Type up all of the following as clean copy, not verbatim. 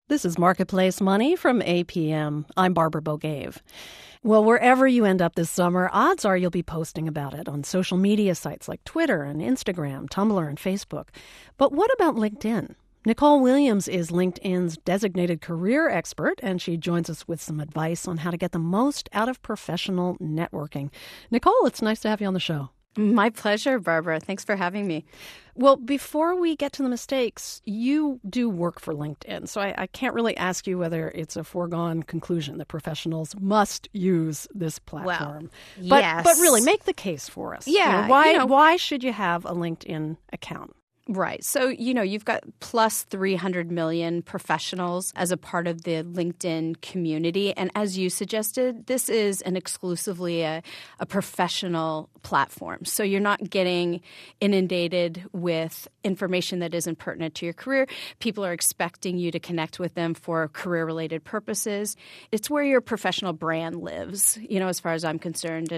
This is Marketplace Money from APM. I'm Barbara Bogave. Well, wherever you end up this summer, odds are you'll be posting about it on social media sites like Twitter and Instagram, Tumblr, and Facebook. But what about LinkedIn? Nicole Williams is LinkedIn's designated career expert, and she joins us with some advice on how to get the most out of professional networking. Nicole, it's nice to have you on the show. My pleasure, Barbara. Thanks for having me. Well, before we get to the mistakes, you do work for LinkedIn, so I can't really ask you whether it's a foregone conclusion that professionals must use this platform. Well, yes. But really, make the case for us. Yeah. Why should you have a LinkedIn account? Right. So, you've got plus 300 million professionals as a part of the LinkedIn community. And as you suggested, this is an exclusively a professional platform. So you're not getting inundated with information that isn't pertinent to your career. People are expecting you to connect with them for career-related purposes. It's where your professional brand lives, as far as I'm concerned.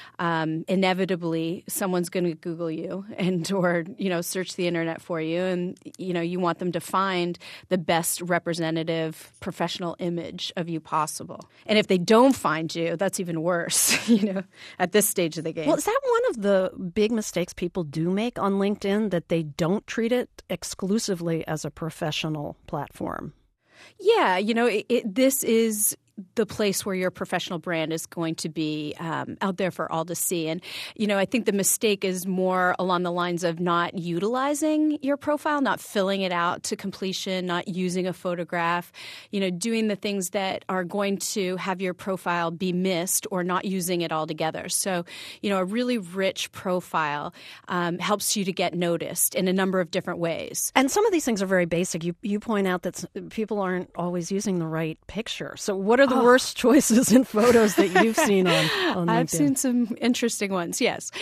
And inevitably, someone's going to Google you or search the internet for you, and you want them to find the best representative professional image of you possible. And if they don't find you, that's even worse, at this stage of the game. Well, is that one of the big mistakes people do make on LinkedIn, that they don't treat it exclusively as a professional platform? Yeah, this is the place where your professional brand is going to be out there for all to see. And, I think the mistake is more along the lines of not utilizing your profile, not filling it out to completion, not using a photograph, doing the things that are going to have your profile be missed or not using it altogether. So, a really rich profile helps you to get noticed in a number of different ways. And some of these things are very basic. You point out that people aren't always using the right picture. So what are the worst choices in photos that you've seen on LinkedIn? I've seen some interesting ones, yes.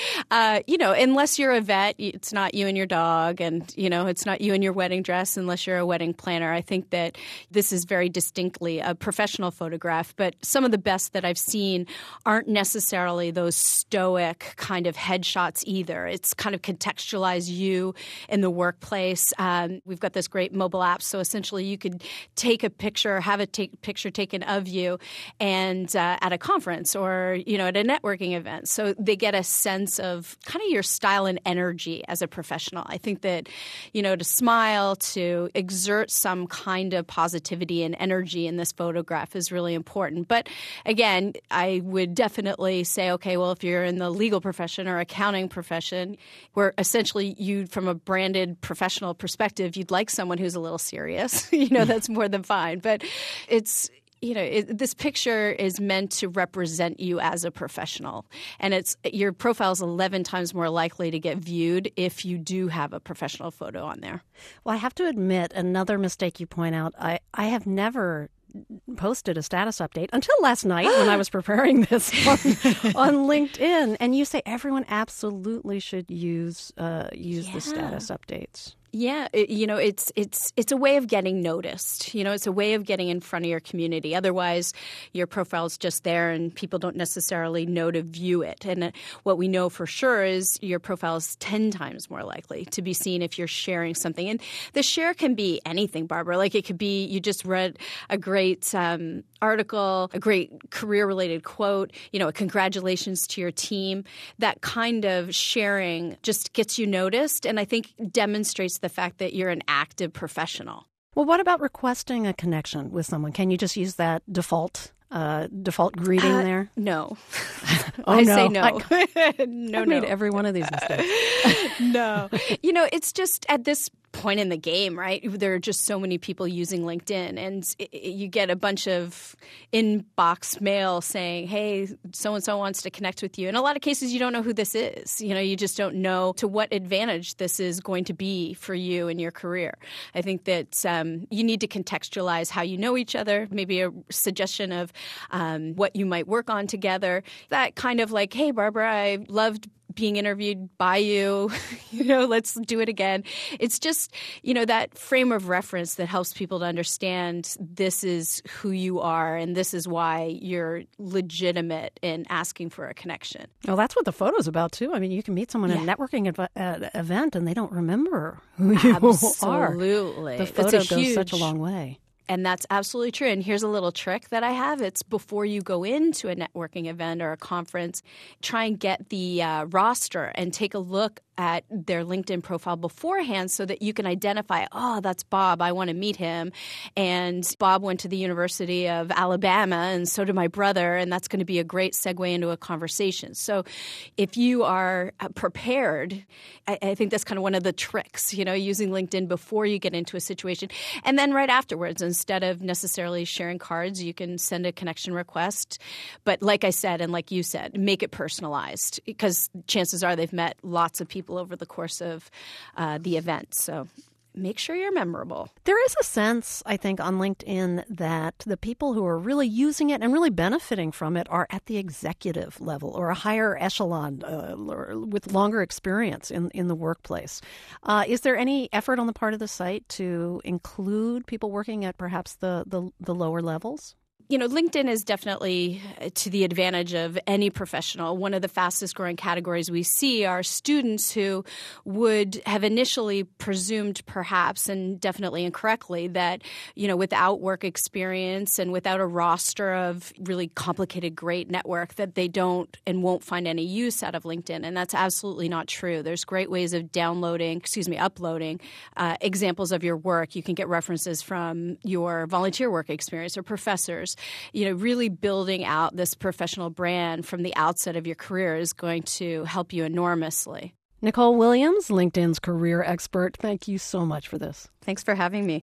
Unless you're a vet, it's not you and your dog, and, it's not you in your wedding dress unless you're a wedding planner. I think that this is very distinctly a professional photograph, but some of the best that I've seen aren't necessarily those stoic kind of headshots either. It's kind of contextualize you in the workplace. We've got this great mobile app, so essentially you could take a picture, have a picture taken of you and at a conference or, at a networking event. So they get a sense of kind of your style and energy as a professional. I think that, to smile, to exert some kind of positivity and energy in this photograph is really important. But again, I would definitely say, okay, well, if you're in the legal profession or accounting profession, where essentially you, from a branded professional perspective, you'd like someone who's a little serious, that's more than fine. But it's this picture is meant to represent you as a professional, and your profile is 11 times more likely to get viewed if you do have a professional photo on there. Well, I have to admit, another mistake you point out, I have posted a status update until last night when I was preparing this on LinkedIn, and you say everyone absolutely should use the status updates. Yeah, it's a way of getting noticed. It's a way of getting in front of your community. Otherwise, your profile is just there and people don't necessarily know to view it. And what we know for sure is your profile is 10 times more likely to be seen if you're sharing something. And the share can be anything, Barbara. Like it could be you just read a great article, a great career-related quote, a congratulations to your team. That kind of sharing just gets you noticed and I think demonstrates the fact that you're an active professional. Well, what about requesting a connection with someone? Can you just use that default greeting there? No. Say no. I've made every one of these mistakes. No. It's just at this point in the game, right? There are just so many people using LinkedIn, and you get a bunch of inbox mail saying, hey, so-and-so wants to connect with you. In a lot of cases, you don't know who this is. You just don't know to what advantage this is going to be for you in your career. I think that you need to contextualize how you know each other, maybe a suggestion of what you might work on together. That kind of like, hey, Barbara, I loved being interviewed by you, let's do it again. It's just, that frame of reference that helps people to understand this is who you are and this is why you're legitimate in asking for a connection. Well, that's what the photo's about, too. I mean, you can meet someone at a networking event and they don't remember who you are. Absolutely. The photo goes such a long way. And that's absolutely true. And here's a little trick that I have. It's before you go into a networking event or a conference, try and get the roster and take a look at their LinkedIn profile beforehand so that you can identify, oh, that's Bob. I want to meet him. And Bob went to the University of Alabama, and so did my brother. And that's going to be a great segue into a conversation. So if you are prepared, I think that's kind of one of the tricks, using LinkedIn before you get into a situation. And then right afterwards, instead of necessarily sharing cards, you can send a connection request. But like I said, and like you said, make it personalized, because chances are they've met lots of people over the course of the event. So make sure you're memorable. There is a sense, I think, on LinkedIn that the people who are really using it and really benefiting from it are at the executive level or a higher echelon with longer experience in the workplace. Is there any effort on the part of the site to include people working at perhaps the lower levels? LinkedIn is definitely to the advantage of any professional. One of the fastest growing categories we see are students who would have initially presumed perhaps, and definitely incorrectly, that, without work experience and without a roster of really complicated, great network, that they don't and won't find any use out of LinkedIn. And that's absolutely not true. There's great ways of uploading examples of your work. You can get references from your volunteer work experience or professors. Really building out this professional brand from the outset of your career is going to help you enormously. Nicole Williams, LinkedIn's career expert, thank you so much for this. Thanks for having me.